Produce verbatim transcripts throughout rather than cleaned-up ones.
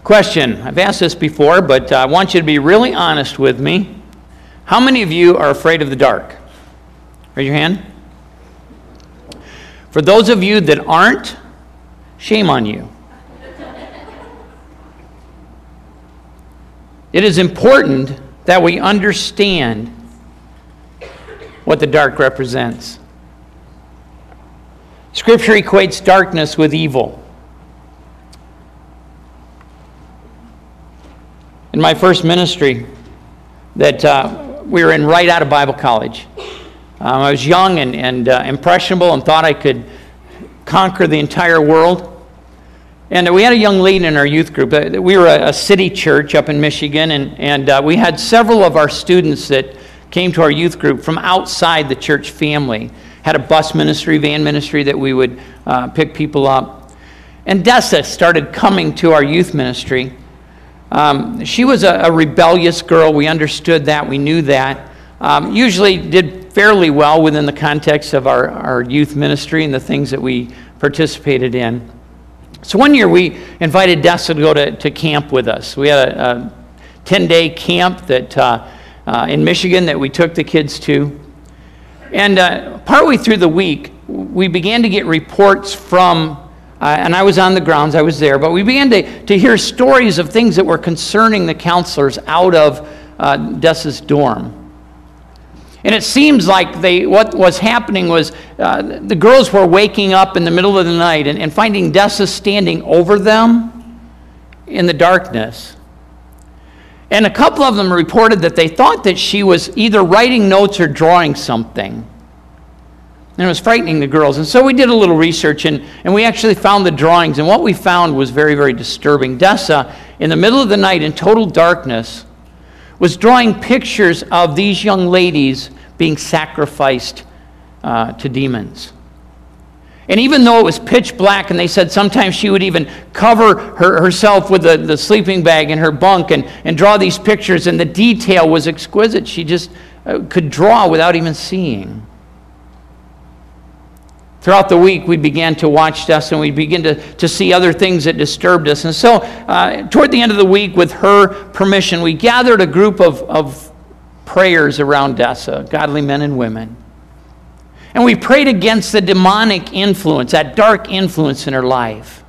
Question. I've asked this before, but I want you to be really honest with me. How many of you are afraid of the dark? Raise your hand. For those of you that aren't, shame on you. It is important that we understand what the dark represents. Scripture equates darkness with evil. In my first ministry that uh, we were in right out of Bible college, um, I was young and, and uh, impressionable and thought I could conquer the entire world. And we had a young lady in our youth group. We were a, a city church up in Michigan, and, and uh, we had several of our students that came to our youth group from outside the church family. Had a bus ministry, van ministry that we would uh, pick people up. And Dessa started coming to our youth ministry. Um, she was a, a rebellious girl. We understood that. We knew that. Um, usually did fairly well within the context of our, our youth ministry and the things that we participated in. So one year we invited Dessa to go to, to camp with us. We had a, a ten-day camp that uh, uh, in Michigan that we took the kids to. And uh, partway through the week, we began to get reports from, uh, and I was on the grounds, I was there, but we began to, to hear stories of things that were concerning the counselors out of uh, Dessa's dorm. And it seems like they, what was happening was uh, the girls were waking up in the middle of the night and, and finding Dessa standing over them in the darkness. And a couple of them reported that they thought that she was either writing notes or drawing something. And it was frightening the girls. And so we did a little research, and, and we actually found the drawings. And what we found was very, very disturbing. Dessa, in the middle of the night, in total darkness, was drawing pictures of these young ladies being sacrificed uh, to demons. And even though it was pitch black, and they said sometimes she would even cover her, herself with the, the sleeping bag in her bunk and, and draw these pictures, and the detail was exquisite. She just uh, could draw without even seeing. Throughout the week, we began to watch Dessa, and we began to, to see other things that disturbed us. And so, uh, toward the end of the week, with her permission, we gathered a group of, of prayers around Dessa, godly men and women. And we prayed against the demonic influence, that dark influence in her life.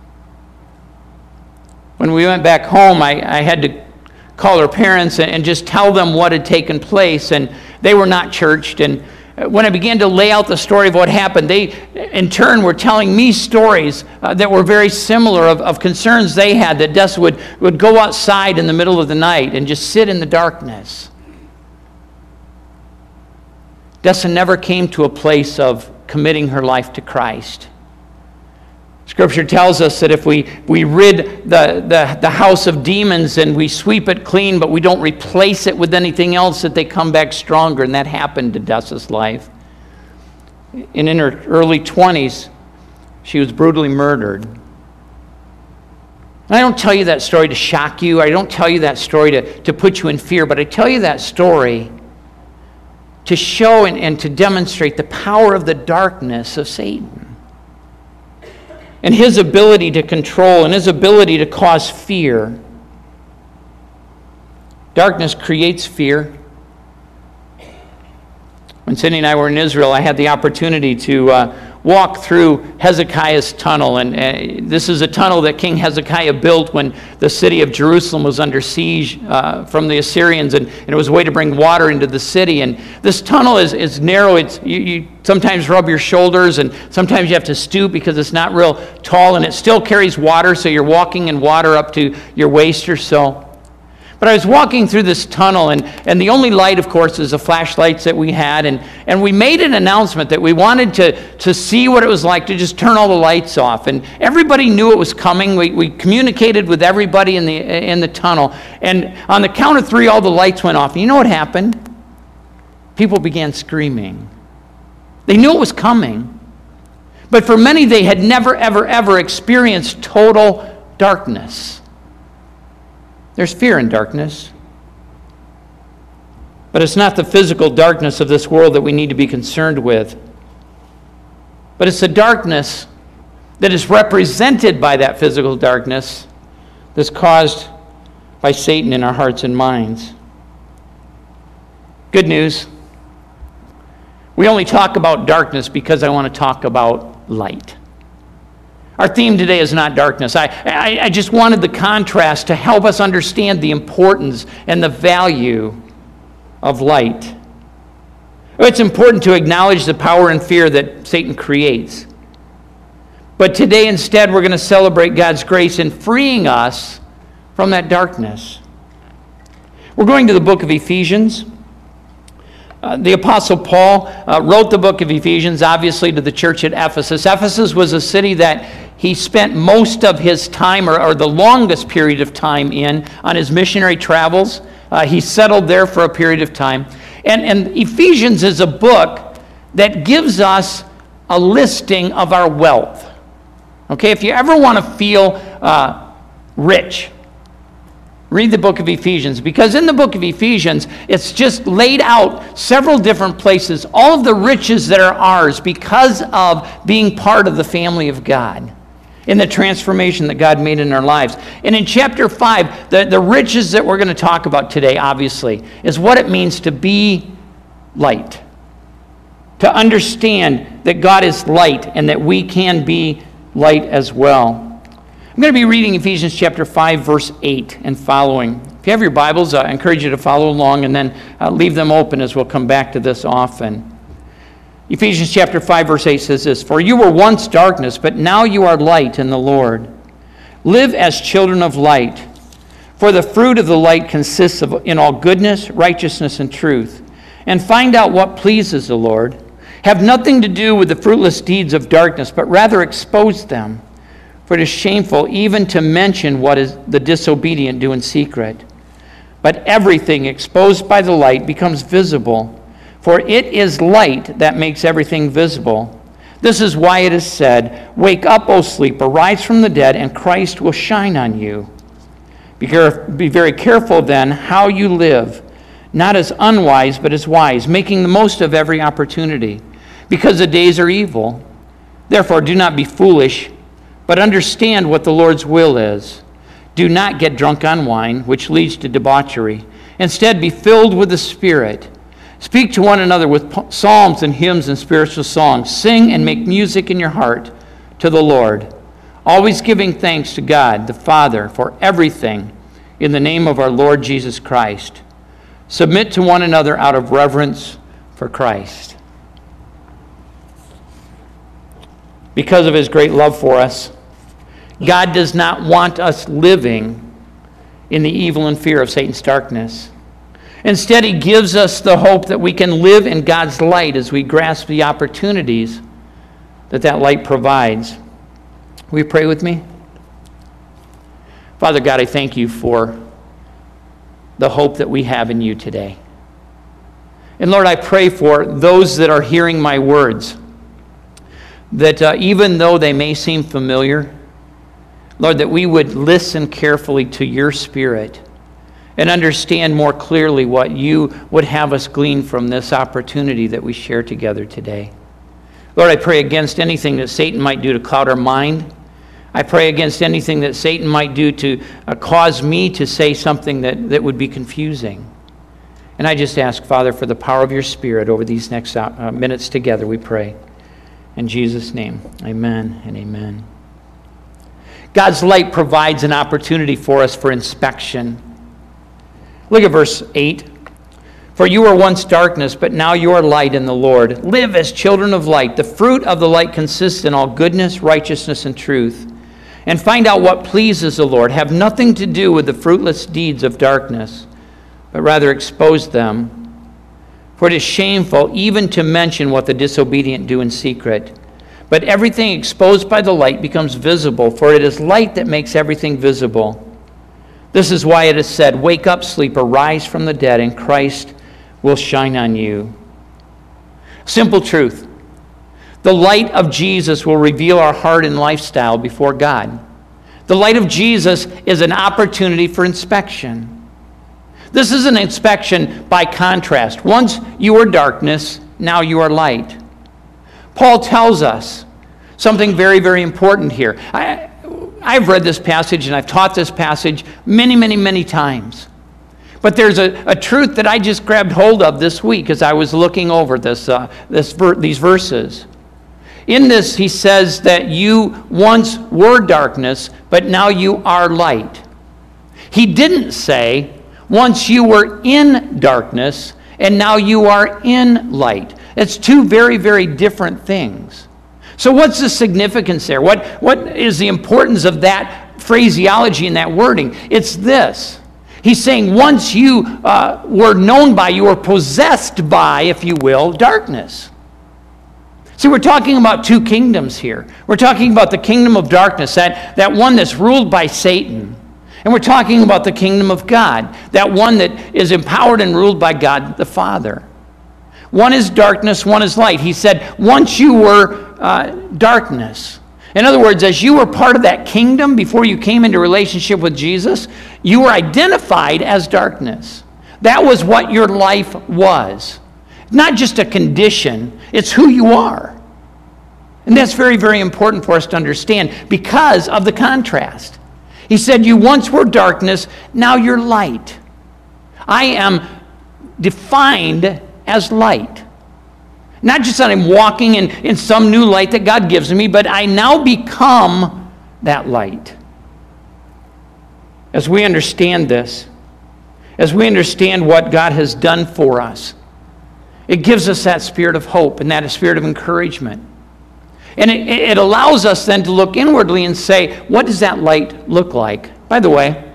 When we went back home, I, I had to call her parents and, and just tell them what had taken place, and they were not churched. And when I began to lay out the story of what happened, they, in turn, were telling me stories uh, that were very similar of, of concerns they had, that Dessa would, would go outside in the middle of the night and just sit in the darkness. Dessa never came to a place of committing her life to Christ. Scripture tells us that if we, we rid the, the, the house of demons and we sweep it clean, but we don't replace it with anything else, that they come back stronger. And that happened to Dessa's life. And in her early twenties, she was brutally murdered. And I don't tell you that story to shock you. I don't tell you that story to, to put you in fear, but I tell you that story to show and, and to demonstrate the power of the darkness of Satan. And his ability to control and his ability to cause fear. Darkness creates fear. When Cindy and I were in Israel, I had the opportunity to uh, walk through Hezekiah's tunnel. And uh, this is a tunnel that King Hezekiah built when the city of Jerusalem was under siege uh, from the Assyrians. And, and it was a way to bring water into the city. And this tunnel is, is narrow. It's, you, you sometimes rub your shoulders, and sometimes you have to stoop because it's not real tall. And it still carries water, so you're walking in water up to your waist or so. But I was walking through this tunnel, and, and the only light, of course, is the flashlights that we had. And, and we made an announcement that we wanted to, to see what it was like to just turn all the lights off. And everybody knew it was coming. We, we communicated with everybody in the, in the tunnel. And on the count of three, all the lights went off. And you know what happened? People began screaming. They knew it was coming. But for many, they had never, ever, ever experienced total darkness. There's fear in darkness. But it's not the physical darkness of this world that we need to be concerned with. But it's the darkness that is represented by that physical darkness that's caused by Satan in our hearts and minds. Good news. We only talk about darkness because I want to talk about light. Our theme today is not darkness. I, I, I just wanted the contrast to help us understand the importance and the value of light. It's important to acknowledge the power and fear that Satan creates. But today instead we're going to celebrate God's grace in freeing us from that darkness. We're going to the book of Ephesians. Uh, the Apostle Paul uh, wrote the book of Ephesians, obviously, to the church at Ephesus. Ephesus was a city that he spent most of his time, or, or the longest period of time in, on his missionary travels. Uh, he settled there for a period of time. And, and Ephesians is a book that gives us a listing of our wealth. Okay, if you ever want to feel uh, rich, read the book of Ephesians, because in the book of Ephesians, it's just laid out several different places, all of the riches that are ours because of being part of the family of God, in the transformation that God made in our lives. And in chapter five, the, the riches that we're going to talk about today, obviously, is what it means to be light. To understand that God is light and that we can be light as well. I'm going to be reading Ephesians chapter five, verse eight and following. If you have your Bibles, I encourage you to follow along and then uh, leave them open as we'll come back to this often. Ephesians chapter five, verse eight says this, "For you were once darkness, but now you are light in the Lord. Live as children of light. For the fruit of the light consists of in all goodness, righteousness, and truth. And find out what pleases the Lord. Have nothing to do with the fruitless deeds of darkness, but rather expose them. For it is shameful even to mention what is the disobedient do in secret. But everything exposed by the light becomes visible. For it is light that makes everything visible. This is why it is said, 'Wake up, O sleeper, rise from the dead, and Christ will shine on you.' Be, caref- be very careful then how you live, not as unwise, but as wise, making the most of every opportunity, because the days are evil. Therefore do not be foolish, but understand what the Lord's will is. Do not get drunk on wine, which leads to debauchery. Instead, be filled with the Spirit. Speak to one another with psalms and hymns and spiritual songs. Sing and make music in your heart to the Lord, always giving thanks to God the Father for everything in the name of our Lord Jesus Christ. Submit to one another out of reverence for Christ." Because of his great love for us, God does not want us living in the evil and fear of Satan's darkness. Instead, he gives us the hope that we can live in God's light as we grasp the opportunities that that light provides. Will you pray with me? Father God, I thank you for the hope that we have in you today. And Lord, I pray for those that are hearing my words, that uh, even though they may seem familiar, Lord, that we would listen carefully to your Spirit and understand more clearly what you would have us glean from this opportunity that we share together today. Lord, I pray against anything that Satan might do to cloud our mind. I pray against anything that Satan might do to uh, cause me to say something that, that would be confusing. And I just ask, Father, for the power of your Spirit over these next uh, minutes together, we pray. In Jesus' name, amen and amen. God's light provides an opportunity for us for inspection. Look at verse eight. "For you were once darkness, but now you are light in the Lord. Live as children of light. The fruit of the light consists in all goodness, righteousness, and truth. And find out what pleases the Lord. Have nothing to do with the fruitless deeds of darkness, but rather expose them. For it is shameful even to mention what the disobedient do in secret. But everything exposed by the light becomes visible, for it is light that makes everything visible. This is why it is said, 'Wake up, sleeper, rise from the dead, and Christ will shine on you.'" Simple truth. The light of Jesus will reveal our heart and lifestyle before God. The light of Jesus is an opportunity for inspection. This is an inspection by contrast. Once you were darkness, now you are light. Paul tells us something very, very important here. I, I've read this passage and I've taught this passage many, many, many times. But there's a, a truth that I just grabbed hold of this week as I was looking over this, uh, this ver- these verses. In this, he says that you once were darkness, but now you are light. He didn't say, once you were in darkness, and now you are in light. It's two very, very different things. So what's the significance there? What, what is the importance of that phraseology and that wording? It's this. He's saying once you uh, were known by, you were possessed by, if you will, darkness. See, we're talking about two kingdoms here. We're talking about the kingdom of darkness, that, that one that's ruled by Satan. And we're talking about the kingdom of God, that one that is empowered and ruled by God the Father. One is darkness, one is light. He said, once you were uh, darkness. In other words, as you were part of that kingdom before you came into relationship with Jesus, you were identified as darkness. That was what your life was. Not just a condition, it's who you are. And that's very, very important for us to understand because of the contrast. He said, you once were darkness, now you're light. I am defined as light. Not just that I'm walking in, in some new light that God gives me, but I now become that light. As we understand this, as we understand what God has done for us, it gives us that spirit of hope and that spirit of encouragement. And it, it allows us then to look inwardly and say, what does that light look like? By the way,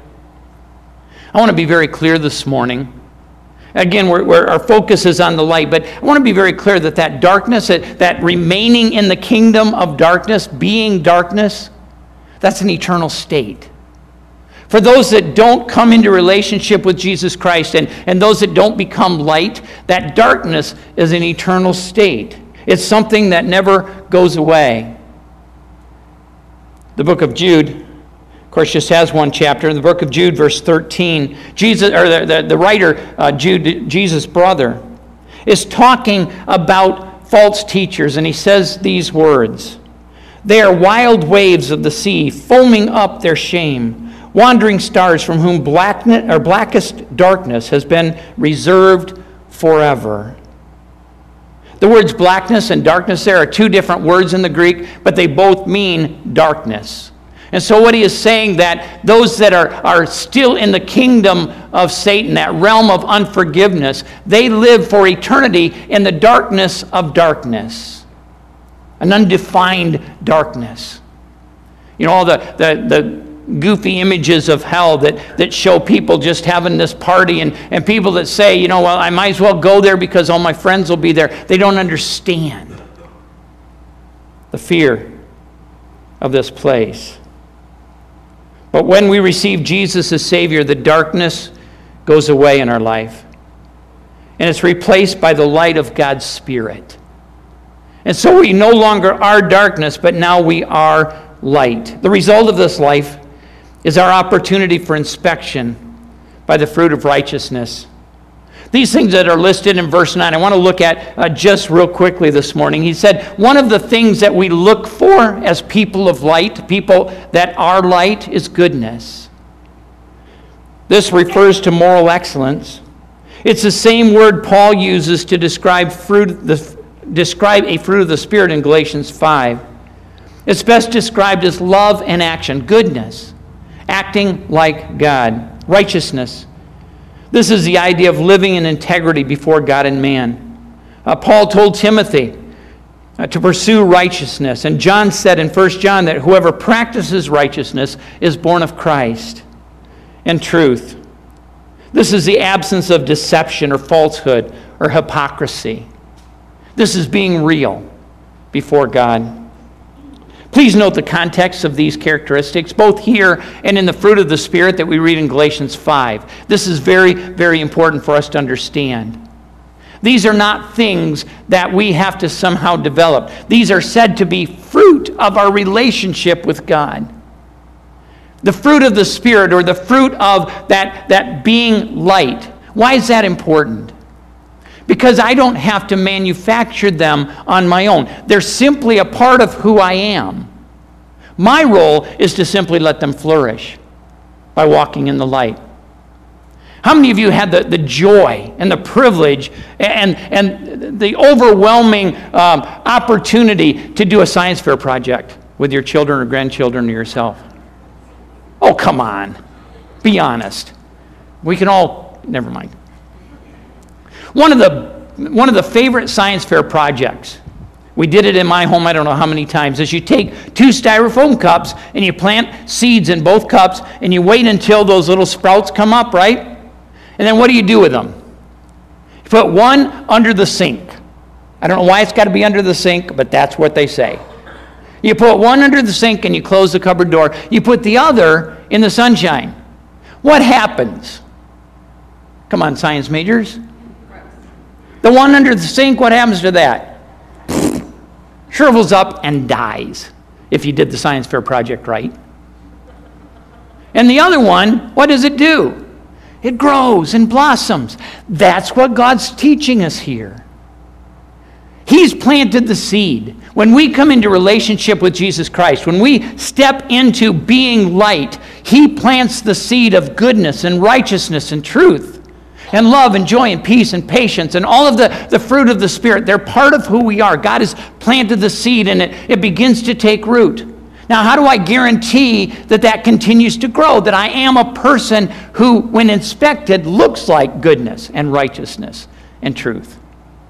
I want to be very clear this morning. Again, we're, we're, our focus is on the light, but I want to be very clear that that darkness, that, that remaining in the kingdom of darkness, being darkness, that's an eternal state. For those that don't come into relationship with Jesus Christ and, and those that don't become light, that darkness is an eternal state. It's something that never goes away. The book of Jude, of course, just has one chapter. In the book of Jude, verse thirteen, Jesus, or the, the, the writer, uh, Jude, Jesus' brother, is talking about false teachers, and he says these words. They are wild waves of the sea, foaming up their shame, wandering stars from whom blackness, or blackest darkness has been reserved forever. The words blackness and darkness there are two different words in the Greek, but they both mean darkness. And so what he is saying, that those that are, are still in the kingdom of Satan, that realm of unforgiveness, they live for eternity in the darkness of darkness, an undefined darkness. You know, all the, the, the goofy images of hell that, that show people just having this party and, and people that say, you know, well, I might as well go there because all my friends will be there. They don't understand the fear of this place. But when we receive Jesus as Savior, the darkness goes away in our life. And it's replaced by the light of God's Spirit. And so we no longer are darkness, but now we are light. The result of this life is our opportunity for inspection by the fruit of righteousness. These things that are listed in verse nine, I want to look at uh, just real quickly this morning. He said, one of the things that we look for as people of light, people that are light, is goodness. This refers to moral excellence. It's the same word Paul uses to describe fruit, the, describe a fruit of the Spirit in Galatians five. It's best described as love and action, goodness, acting like God, righteousness. This is the idea of living in integrity before God and man. Uh, Paul told Timothy uh, to pursue righteousness. And John said in First John that whoever practices righteousness is born of Christ and truth. This is the absence of deception or falsehood or hypocrisy. This is being real before God. Please note the context of these characteristics, both here and in the fruit of the Spirit that we read in Galatians five. This is very, very important for us to understand. These are not things that we have to somehow develop. These are said to be fruit of our relationship with God. The fruit of the Spirit, or the fruit of that, that being light. Why is that important? Because I don't have to manufacture them on my own. They're simply a part of who I am. My role is to simply let them flourish by walking in the light. How many of you had the, the joy and the privilege and, and the overwhelming um, opportunity to do a science fair project with your children or grandchildren or yourself? Oh, come on. Be honest. We can all, never mind. One of the, one of the favorite science fair projects, we did it in my home I don't know how many times, is you take two styrofoam cups and you plant seeds in both cups and you wait until those little sprouts come up, right? And then what do you do with them? You put one under the sink. I don't know why it's got to be under the sink, but that's what they say. You put one under the sink and you close the cupboard door. You put the other in the sunshine. What happens? Come on, science majors. The one under the sink, what happens to that? Shrivels up and dies, if you did the science fair project right. And the other one, what does it do? It grows and blossoms. That's what God's teaching us here. He's planted the seed. When we come into relationship with Jesus Christ, when we step into being light, He plants the seed of goodness and righteousness and truth and love and joy and peace and patience and all of the, the fruit of the Spirit. They're part of who we are. God has planted the seed and it, it begins to take root. Now, how do I guarantee that that continues to grow, that I am a person who, when inspected, looks like goodness and righteousness and truth?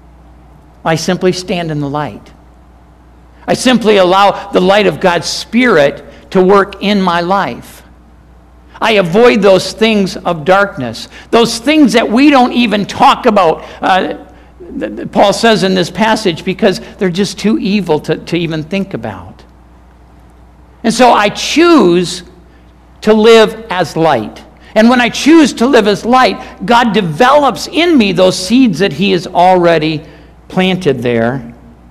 I simply stand in the light. I simply allow the light of God's Spirit to work in my life. I avoid those things of darkness, those things that we don't even talk about, uh, Paul says in this passage, because they're just too evil to, to even think about. And so I choose to live as light. And when I choose to live as light, God develops in me those seeds that He has already planted there.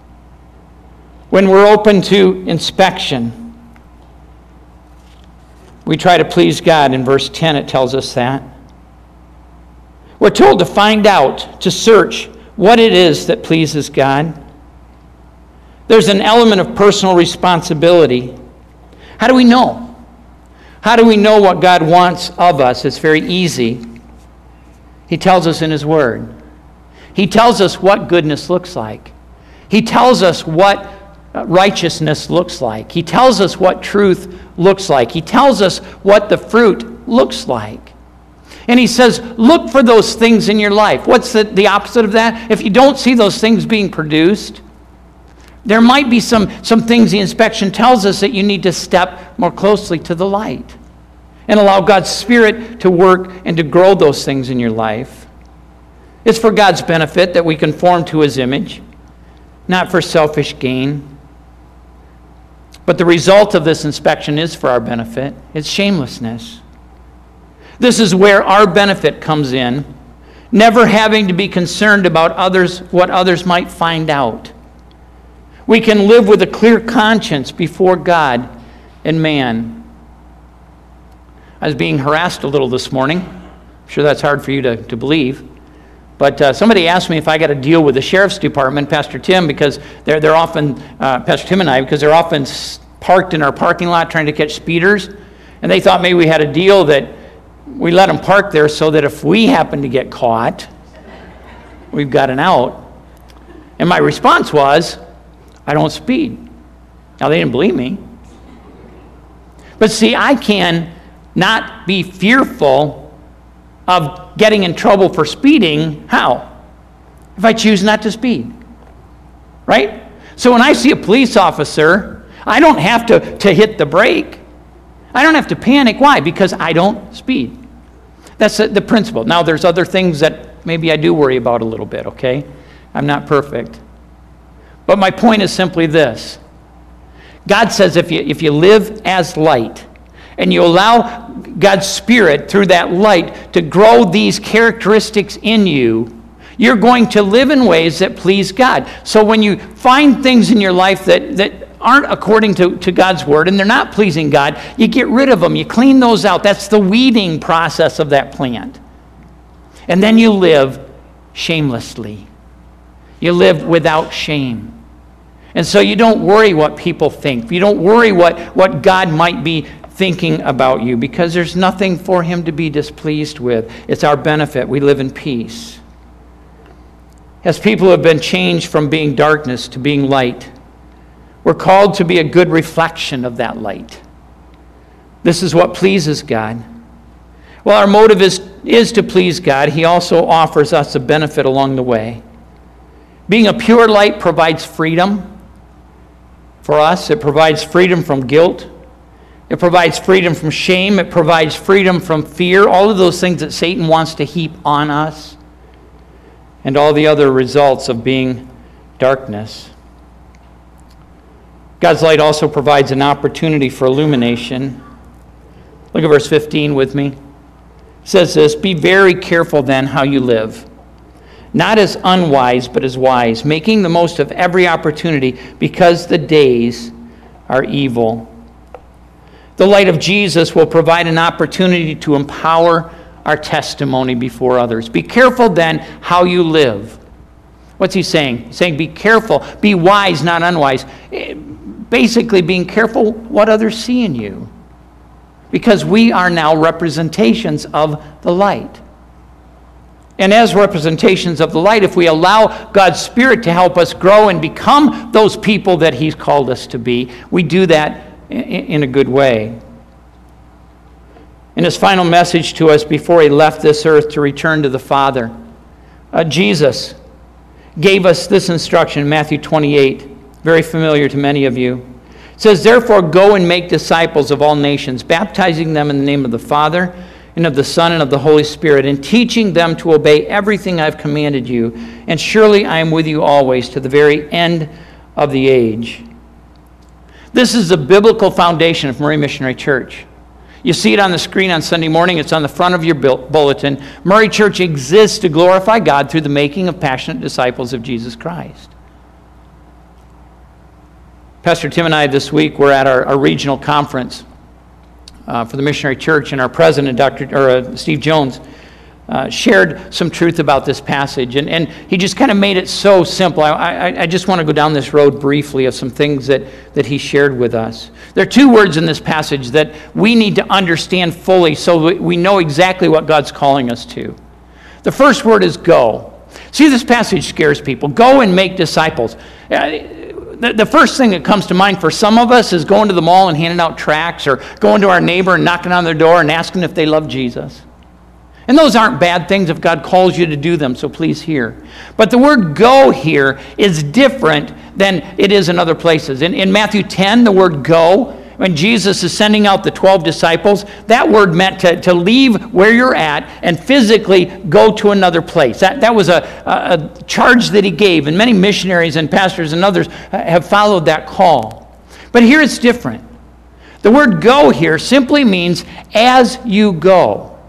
When we're open to inspection, we try to please God. In verse ten, it tells us that. We're told to find out, to search what it is that pleases God. There's an element of personal responsibility. How do we know? How do we know what God wants of us? It's very easy. He tells us in His Word. He tells us what goodness looks like. He tells us what righteousness looks like. He tells us what truth looks like. He tells us what the fruit looks like. And He says, look for those things in your life. What's the, the opposite of that? If you don't see those things being produced, there might be some, some things the inspection tells us that you need to step more closely to the light and allow God's Spirit to work and to grow those things in your life. It's for God's benefit that we conform to His image, not for selfish gain. But the result of this inspection is for our benefit. It's shamelessness. This is where our benefit comes in, never having to be concerned about others, what others might find out. We can live with a clear conscience before God and man. I was being harassed a little this morning. I'm sure that's hard for you to, to believe. But uh, somebody asked me if I got to deal with the sheriff's department, Pastor Tim, because they're they're often, uh, Pastor Tim and I, because they're often parked in our parking lot trying to catch speeders. And they thought maybe we had a deal that we let them park there so that if we happen to get caught, we've got an out. And my response was, I don't speed. Now, they didn't believe me. But see, I can not be fearful of getting in trouble for speeding. How? If I choose not to speed. Right? So when I see a police officer, I don't have to, to hit the brake. I don't have to panic. Why? Because I don't speed. That's the, the principle. Now, there's other things that maybe I do worry about a little bit, okay? I'm not perfect. But my point is simply this. God says if you, if you live as light, and you allow God's Spirit through that light to grow these characteristics in you, you're going to live in ways that please God. So when you find things in your life that, that aren't according to, to God's Word and they're not pleasing God, you get rid of them. You clean those out. That's the weeding process of that plant. And then you live shamelessly. You live without shame. And so you don't worry what people think. You don't worry what, what God might be thinking about you, because there's nothing for him to be displeased with. It's our benefit. We live in peace. As people who have been changed from being darkness to being light, we're called to be a good reflection of that light. This is what pleases God. Well, our motive is, is to please God. He also offers us a benefit along the way. Being a pure light provides freedom for us. It provides freedom from guilt. It provides freedom from shame. It provides freedom from fear. All of those things that Satan wants to heap on us. And all the other results of being darkness. God's light also provides an opportunity for illumination. Look at verse fifteen with me. It says this, "Be very careful then how you live, not as unwise, but as wise, making the most of every opportunity, because the days are evil." The light of Jesus will provide an opportunity to empower our testimony before others. Be careful then how you live. What's he saying? He's saying be careful, be wise, not unwise. Basically being careful what others see in you. Because we are now representations of the light. And as representations of the light, if we allow God's Spirit to help us grow and become those people that he's called us to be, we do that in a good way. In his final message to us before he left this earth to return to the Father, uh, Jesus gave us this instruction in Matthew twenty-eight, very familiar to many of you. It says, "Therefore go and make disciples of all nations, baptizing them in the name of the Father and of the Son and of the Holy Spirit, and teaching them to obey everything I've commanded you. And surely I am with you always to the very end of the age." This is the biblical foundation of Murray Missionary Church. You see it on the screen on Sunday morning. It's on the front of your bulletin. Murray Church exists to glorify God through the making of passionate disciples of Jesus Christ. Pastor Tim and I this week were at our, our regional conference uh, for the Missionary Church, and our president, Doctor or, uh, Steve Jones, uh, shared some truth about this passage. And, and he just kind of made it so simple. I, I, I just want to go down this road briefly of some things that, that he shared with us. There are two words in this passage that we need to understand fully so we know exactly what God's calling us to. The first word is go. See, this passage scares people. Go and make disciples. Uh, The, the first thing that comes to mind for some of us is going to the mall and handing out tracts, or going to our neighbor and knocking on their door and asking if they love Jesus. And those aren't bad things if God calls you to do them, so please hear. But the word go here is different than it is in other places. In, in Matthew ten, the word go, when Jesus is sending out the twelve disciples, that word meant to, to leave where you're at and physically go to another place. That, that was a, a, a charge that he gave, and many missionaries and pastors and others have followed that call. But here it's different. The word go here simply means as you go.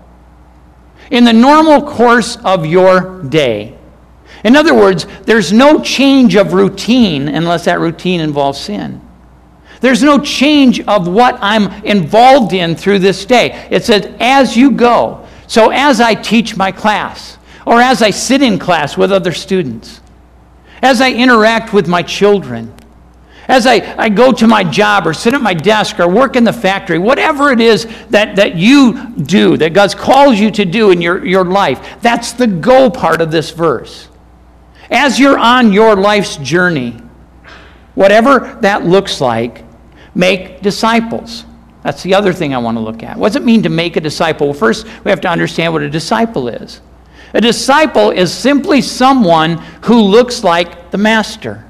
In the normal course of your day. In other words, there's no change of routine unless that routine involves sin. There's no change of what I'm involved in through this day. It says, as you go. So as I teach my class, or as I sit in class with other students, as I interact with my children, as I, I go to my job or sit at my desk or work in the factory, whatever it is that, that you do, that God's called you to do in your, your life, that's the go part of this verse. As you're on your life's journey, whatever that looks like, make disciples. That's the other thing I want to look at. What does it mean to make a disciple? Well, first, we have to understand what a disciple is. A disciple is simply someone who looks like the master.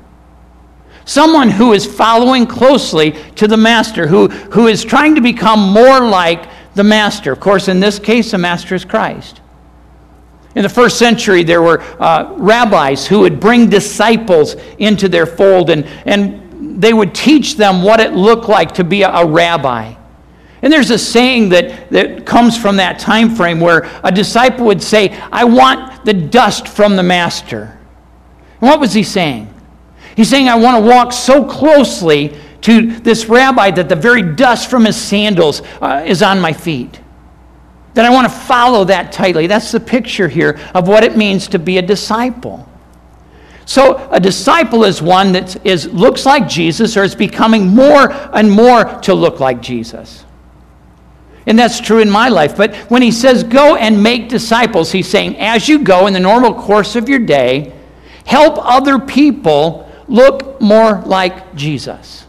Someone who is following closely to the master, who, who is trying to become more like the master. Of course, in this case, the master is Christ. In the first century, there were uh, rabbis who would bring disciples into their fold, and, and they would teach them what it looked like to be a, a rabbi. And there's a saying that, that comes from that time frame where a disciple would say, I want the dust from the master. And what was he saying? He's saying, I want to walk so closely to this rabbi that the very dust from his sandals uh, is on my feet. That I want to follow that tightly. That's the picture here of what it means to be a disciple. So a disciple is one that is, looks like Jesus or is becoming more and more to look like Jesus. And that's true in my life. But when he says go and make disciples, he's saying as you go in the normal course of your day, help other people look more like Jesus.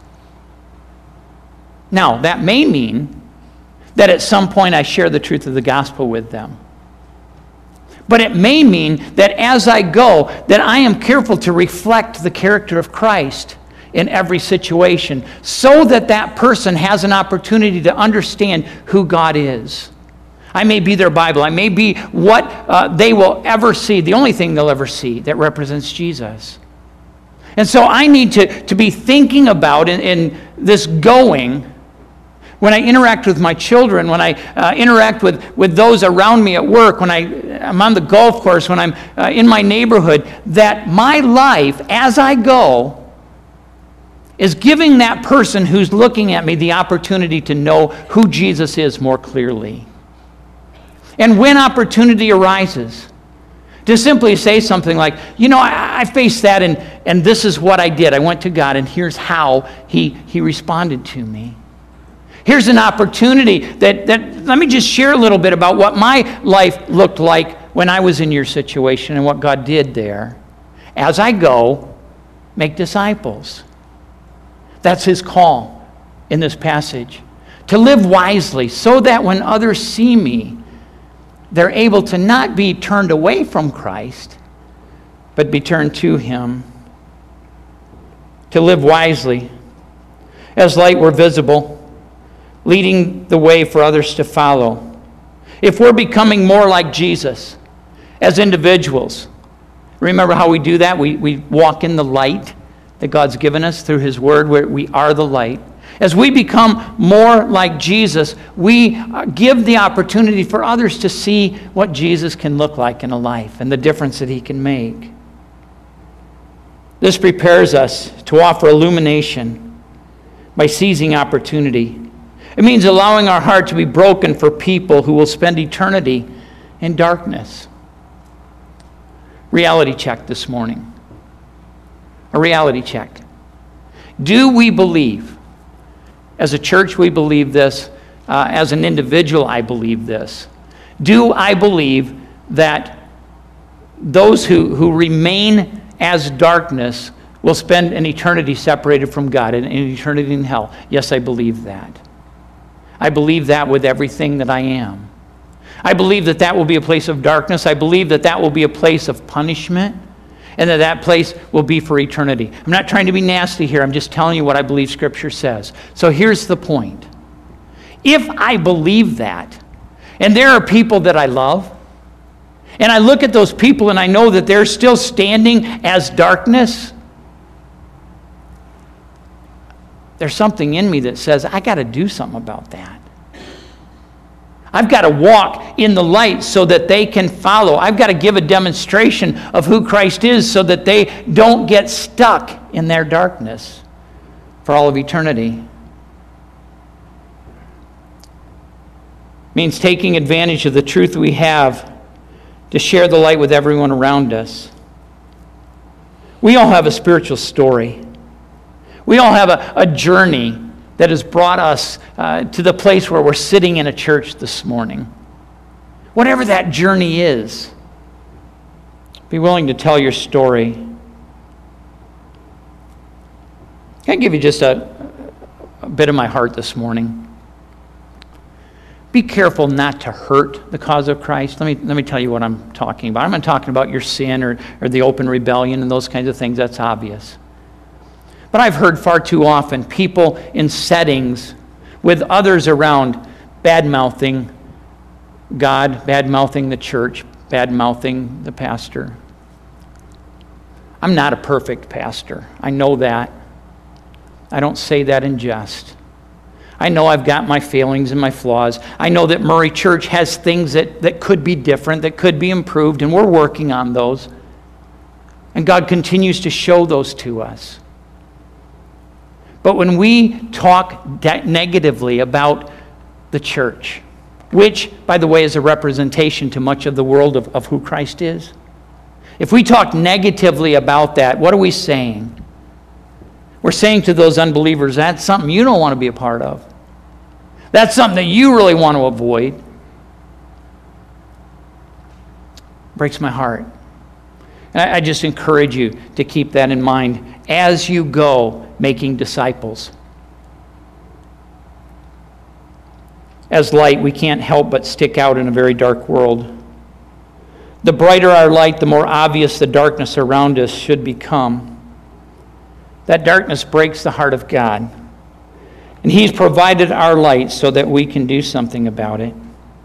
Now, that may mean that at some point I share the truth of the gospel with them. But it may mean that as I go, that I am careful to reflect the character of Christ in every situation so that that person has an opportunity to understand who God is. I may be their Bible. I may be what uh, they will ever see, the only thing they'll ever see that represents Jesus. And so I need to, to be thinking about in, in this going. When I interact with my children, when I uh, interact with, with those around me at work, when I, I'm on the golf course, when I'm uh, in my neighborhood, that my life as I go is giving that person who's looking at me the opportunity to know who Jesus is more clearly. And when opportunity arises, to simply say something like, you know, I, I faced that and, and this is what I did. I went to God and here's how he, he responded to me. Here's an opportunity that, that, let me just share a little bit about what my life looked like when I was in your situation and what God did there. As I go, make disciples. That's his call in this passage. To live wisely so that when others see me, they're able to not be turned away from Christ, but be turned to him. To live wisely. As light, we're visible, leading the way for others to follow. If we're becoming more like Jesus as individuals, remember how we do that? We, we walk in the light that God's given us through his word, where we are the light. As we become more like Jesus, we give the opportunity for others to see what Jesus can look like in a life and the difference that he can make. This prepares us to offer illumination by seizing opportunity. It means allowing our heart to be broken for people who will spend eternity in darkness. Reality check this morning. A reality check. Do we believe, as a church we believe this, uh, as an individual I believe this, do I believe that those who, who remain as darkness will spend an eternity separated from God and an eternity in hell? Yes, I believe that. I believe that with everything that I am. I believe that that will be a place of darkness. I believe that that will be a place of punishment, and that that place will be for eternity. I'm not trying to be nasty here. I'm just telling you what I believe Scripture says. So here's the point. If I believe that, and there are people that I love, and I look at those people and I know that they're still standing as darkness, there's something in me that says, I got to do something about that. I've got to walk in the light so that they can follow. I've got to give a demonstration of who Christ is so that they don't get stuck in their darkness for all of eternity. It means taking advantage of the truth we have to share the light with everyone around us. We all have a spiritual story. We all have a, a journey that has brought us uh, to the place where we're sitting in a church this morning. Whatever that journey is, be willing to tell your story. Can I give you just a, a bit of my heart this morning? Be careful not to hurt the cause of Christ. Let me, let me tell you what I'm talking about. I'm not talking about your sin or, or the open rebellion and those kinds of things. That's obvious. But I've heard far too often people in settings with others around bad-mouthing God, bad-mouthing the church, bad-mouthing the pastor. I'm not a perfect pastor. I know that. I don't say that in jest. I know I've got my failings and my flaws. I know that Murray Church has things that, that could be different, that could be improved, and we're working on those. And God continues to show those to us. But when we talk de- negatively about the church, which, by the way, is a representation to much of the world of, of who Christ is, If we talk negatively about that, what are we saying? We're saying to those unbelievers, that's something you don't want to be a part of. That's something that you really want to avoid. Breaks my heart. And I, I just encourage you to keep that in mind as you go making disciples. As light, we can't help but stick out in a very dark world. The brighter our light, the more obvious the darkness around us should become. That darkness breaks the heart of God. And He's provided our light so that we can do something about it.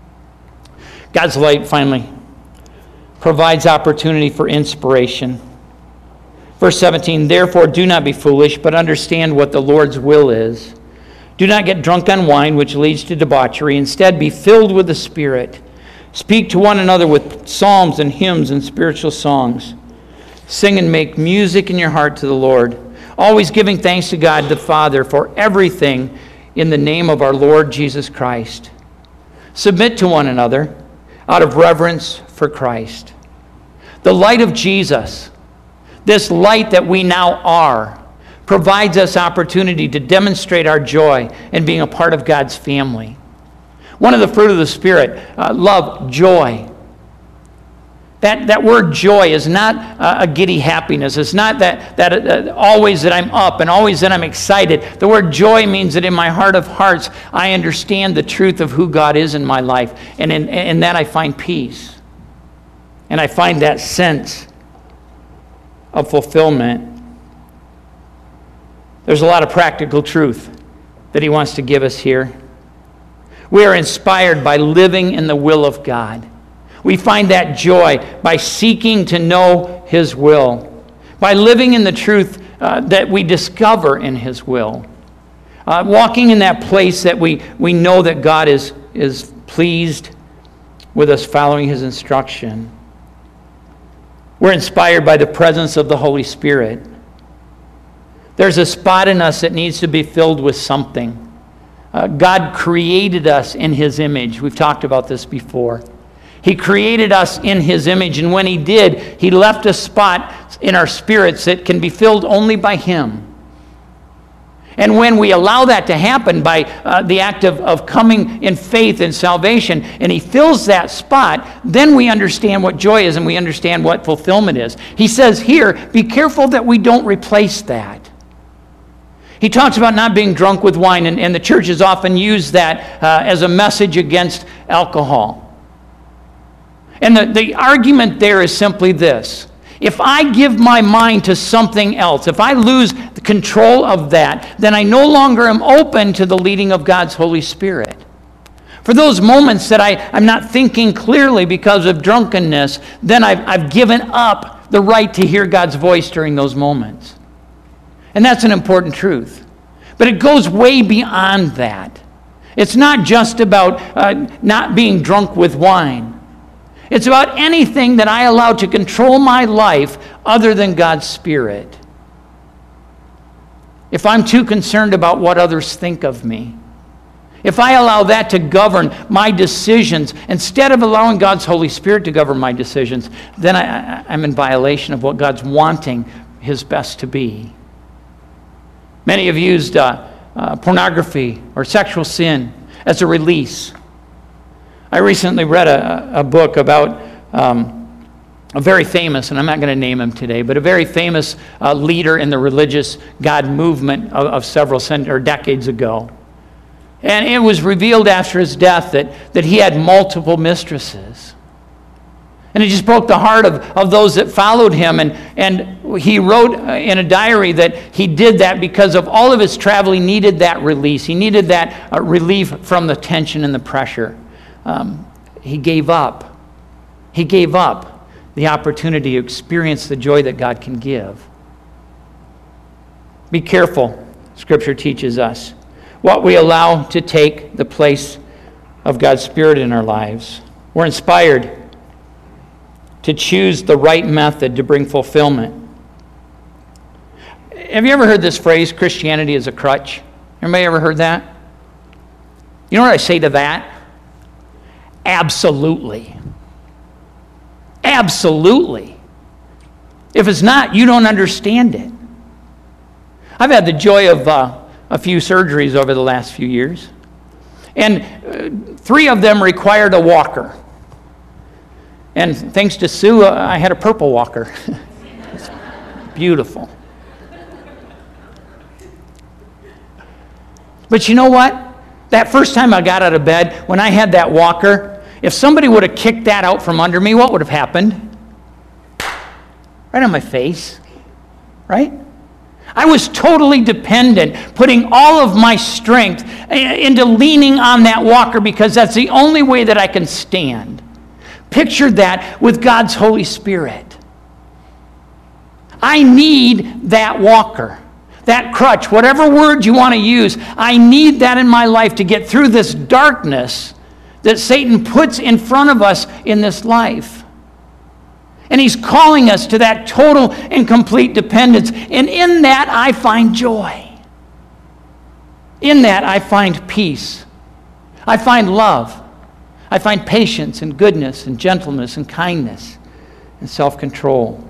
God's light, finally, provides opportunity for inspiration. Verse seventeen, therefore do not be foolish, but understand what the Lord's will is. Do not get drunk on wine, which leads to debauchery. Instead, be filled with the Spirit. Speak to one another with psalms and hymns and spiritual songs. Sing and make music in your heart to the Lord, always giving thanks to God the Father for everything in the name of our Lord Jesus Christ. Submit to one another out of reverence for Christ. The light of Jesus, this light that we now are, provides us opportunity to demonstrate our joy in being a part of God's family. One of the fruit of the Spirit, uh, love, joy. That, that word joy is not uh, a giddy happiness. It's not that, that uh, always that I'm up and always that I'm excited. The word joy means that in my heart of hearts, I understand the truth of who God is in my life. And in, in that I find peace. And I find that sense of fulfillment. There's a lot of practical truth that He wants to give us here. We are inspired by living in the will of God. We find that joy by seeking to know His will, by living in the truth uh, that we discover in His will, uh, walking in that place that we, we know that God is, is pleased with us following His instruction. We're inspired by the presence of the Holy Spirit. There's a spot in us that needs to be filled with something. Uh, God created us in His image. We've talked about this before. He created us in His image, and when He did, He left a spot in our spirits that can be filled only by Him. And when we allow that to happen by uh, the act of, of coming in faith and salvation, and He fills that spot, then we understand what joy is and we understand what fulfillment is. He says here, be careful that we don't replace that. He talks about not being drunk with wine, and, and the church has often used that uh, as a message against alcohol. And the, the argument there is simply this. If I give my mind to something else, if I lose the control of that, then I no longer am open to the leading of God's Holy Spirit. For those moments that I, I'm not thinking clearly because of drunkenness, then I've, I've given up the right to hear God's voice during those moments. And that's an important truth. But it goes way beyond that. It's not just about uh, not being drunk with wine. It's about anything that I allow to control my life other than God's Spirit. If I'm too concerned about what others think of me, if I allow that to govern my decisions instead of allowing God's Holy Spirit to govern my decisions, then I, I, I'm in violation of what God's wanting His best to be. Many have used uh, uh, pornography or sexual sin as a release. I recently read a, a book about um, a very famous, and I'm not going to name him today, but a very famous uh, leader in the religious God movement of, of several cent- or decades ago. And it was revealed after his death that, that he had multiple mistresses. And it just broke the heart of, of those that followed him. And, and he wrote in a diary that he did that because of all of his travel. He needed that release. He needed that uh, relief from the tension and the pressure. Um, he gave up. He gave up the opportunity to experience the joy that God can give. Be careful, Scripture teaches us, what we allow to take the place of God's Spirit in our lives. We're inspired to choose the right method to bring fulfillment. Have you ever heard this phrase, Christianity is a crutch? Anybody ever heard that? You know what I say to that? Absolutely. Absolutely. If it's not, you don't understand it. I've had the joy of uh, a few surgeries over the last few years. And uh, three of them required a walker. And thanks to Sue, uh, I had a purple walker. It's beautiful. But you know what? That first time I got out of bed, when I had that walker, if somebody would have kicked that out from under me, what would have happened? Right on my face, right? I was totally dependent, putting all of my strength into leaning on that walker because that's the only way that I can stand. Picture that with God's Holy Spirit. I need that walker, that crutch, whatever word you want to use. I need that in my life to get through this darkness that Satan puts in front of us in this life. And he's calling us to that total and complete dependence. And in that, I find joy. In that, I find peace. I find love. I find patience and goodness and gentleness and kindness and self-control.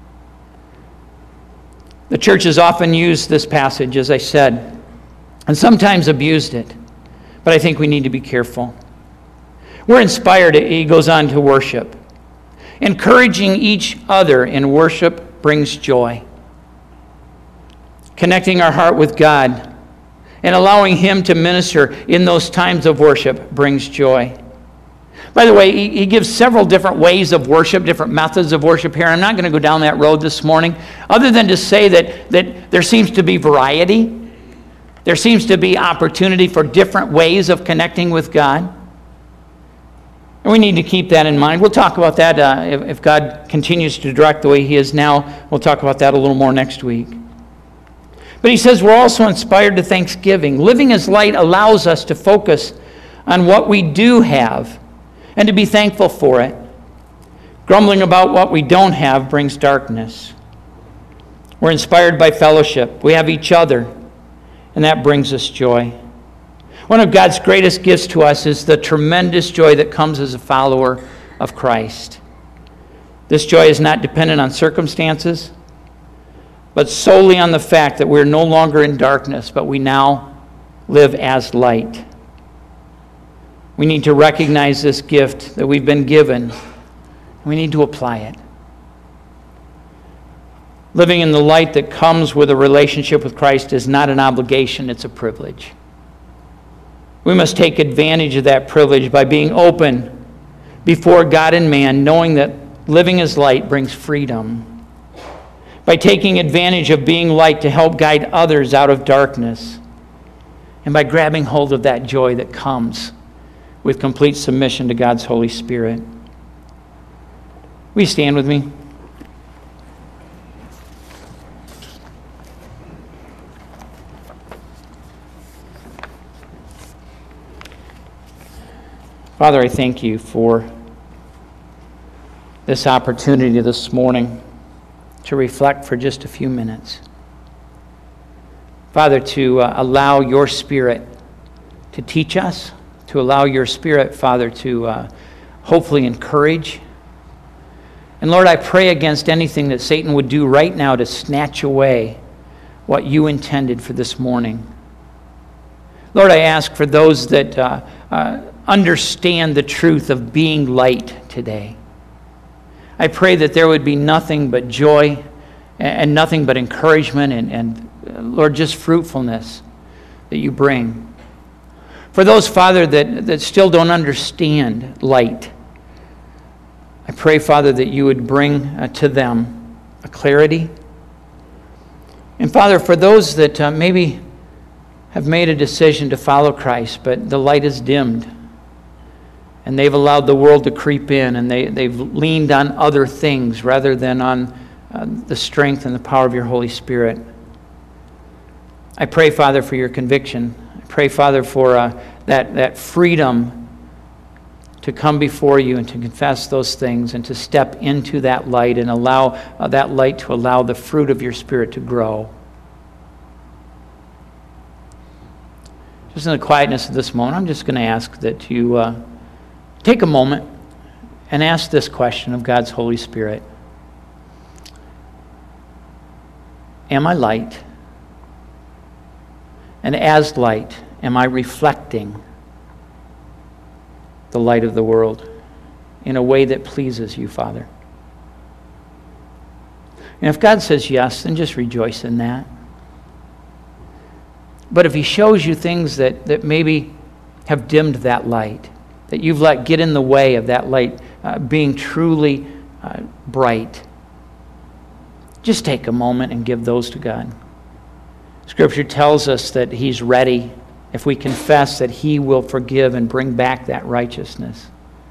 The church has often used this passage, as I said, and sometimes abused it. But I think we need to be careful. We're inspired, he goes on to worship. Encouraging each other in worship brings joy. Connecting our heart with God and allowing Him to minister in those times of worship brings joy. By the way, he, he gives several different ways of worship, different methods of worship here. I'm not going to go down that road this morning, other than to say that, that there seems to be variety. There seems to be opportunity for different ways of connecting with God. And we need to keep that in mind. We'll talk about that uh, if, if God continues to direct the way He is now. We'll talk about that a little more next week. But he says we're also inspired to thanksgiving. Living as light allows us to focus on what we do have and to be thankful for it. Grumbling about what we don't have brings darkness. We're inspired by fellowship. We have each other, and that brings us joy. One of God's greatest gifts to us is the tremendous joy that comes as a follower of Christ. This joy is not dependent on circumstances, but solely on the fact that we're no longer in darkness, but we now live as light. We need to recognize this gift that we've been given. We need to apply it. Living in the light that comes with a relationship with Christ is not an obligation, it's a privilege. We must take advantage of that privilege by being open before God and man, knowing that living as light brings freedom. By taking advantage of being light to help guide others out of darkness. And by grabbing hold of that joy that comes with complete submission to God's Holy Spirit. Will you stand with me? Father, I thank you for this opportunity this morning to reflect for just a few minutes. Father, to uh, allow your Spirit to teach us, to allow your Spirit, Father, to uh, hopefully encourage. And Lord, I pray against anything that Satan would do right now to snatch away what you intended for this morning. Lord, I ask for those that uh, uh, understand the truth of being light today. I pray that there would be nothing but joy and nothing but encouragement and, and uh, Lord, just fruitfulness that you bring. For those, Father, that, that still don't understand light, I pray, Father, that you would bring uh, to them a clarity. And Father, for those that uh, maybe have made a decision to follow Christ, but the light is dimmed, and they've allowed the world to creep in, and they, they've leaned on other things rather than on uh, the strength and the power of your Holy Spirit. I pray, Father, for your conviction. I pray, Father, for uh, that, that freedom to come before you and to confess those things and to step into that light and allow uh, that light to allow the fruit of your Spirit to grow. Just in the quietness of this moment, I'm just going to ask that you uh, take a moment and ask this question of God's Holy Spirit. am I light? And as light, am I reflecting the light of the world in a way that pleases you, Father? And if God says yes, then just rejoice in that. But if he shows you things that, that maybe have dimmed that light, that you've let get in the way of that light uh, being truly uh, bright, just take a moment and give those to God. Scripture tells us that he's ready. If we confess, that he will forgive and bring back that righteousness.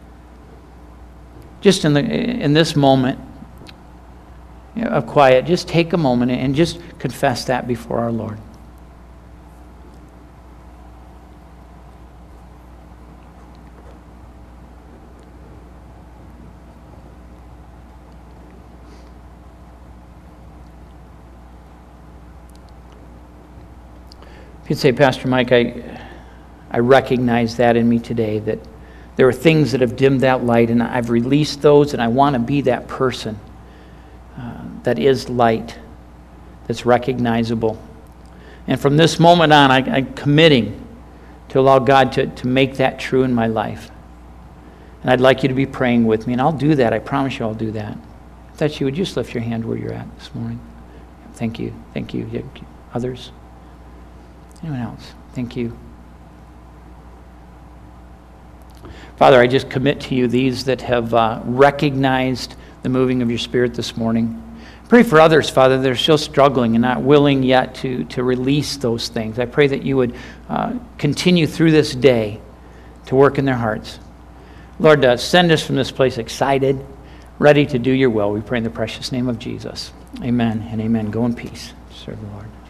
Just in the in this moment of quiet, just take a moment and just confess that before our Lord. If you'd say, Pastor Mike, I, I recognize that in me today, that there are things that have dimmed that light, and I've released those, and I want to be that person uh, that is light, that's recognizable. And from this moment on, I, I'm committing to allow God to, to make that true in my life. And I'd like you to be praying with me, and I'll do that. I promise you I'll do that. If that's you, would you just lift your hand where you're at this morning? Thank you. Thank you. Others? Anyone else? Thank you. Father, I just commit to you these that have uh, recognized the moving of your Spirit this morning. Pray for others, Father, that are still struggling and not willing yet to, to release those things. I pray that you would uh, continue through this day to work in their hearts. Lord, uh, send us from this place excited, ready to do your will. We pray in the precious name of Jesus. Amen and amen. Go in peace. Serve the Lord.